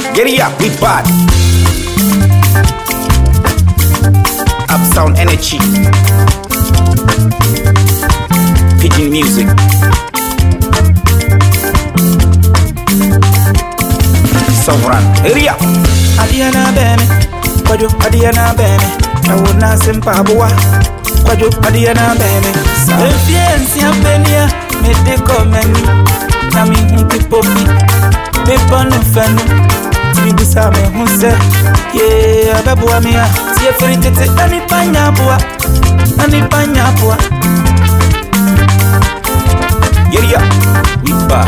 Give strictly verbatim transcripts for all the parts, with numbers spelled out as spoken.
Get it up, we bad. Upsound energy. Pidgin music. Sovereign. Area. Adiana bene, kwajo adiana bene. Kawuna simpa buwa, kwajo adiana bene. Influence ya benia, me de komeni. Na mi humpi popi, me ponu fenu. Timi busa me hunse, ye abebuwa miya. Tiye feritete, ani panya buwa, ani panya buwa. Get it up, we bad.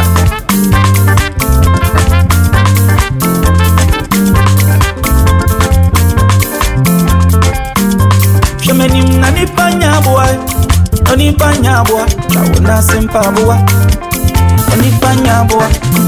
Shemenim na ni panya buwa, ani panya buwa. Kawuna simpa buwa, ani panya buwa.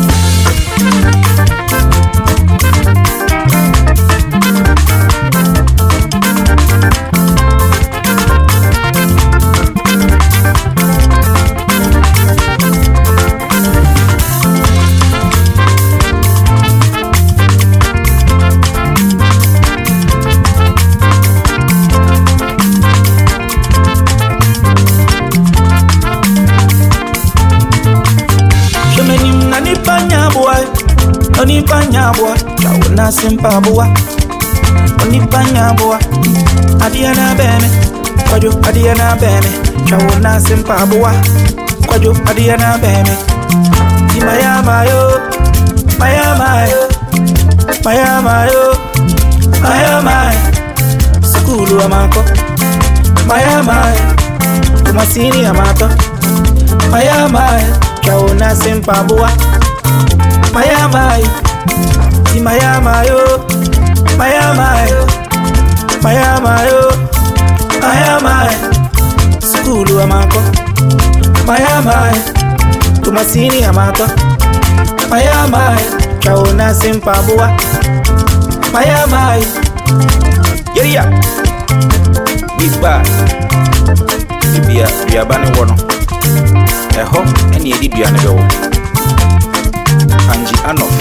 Oni panya boy, kawuna simpa boy. Oni panya boy, adiana bene, kwajo adiana bene, kawuna simpa boy, kwajo adiana bene. Ti maya mayo, maya mayo, maya mayo, maya mayo. Sukulu amako, maya mayo, kumasini amato, maya mayo, kawuna simpa boy. Maya mayo, ti maya mayo, maya mayo, maya mayo, maya mayo. Sukulu amako, maya mayo, tumasini amato, maya mayo, kawuna simpa buwa, maya mayo. Get it up, we bad. Bibia, bia bani wono. Eho, eni edi bia nebewo. Angie Anof.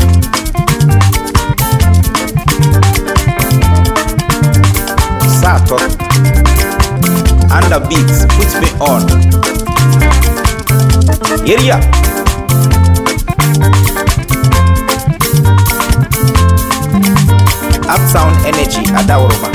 Sato. Under beats, put me on. Area. Upsound energy, Adawroma.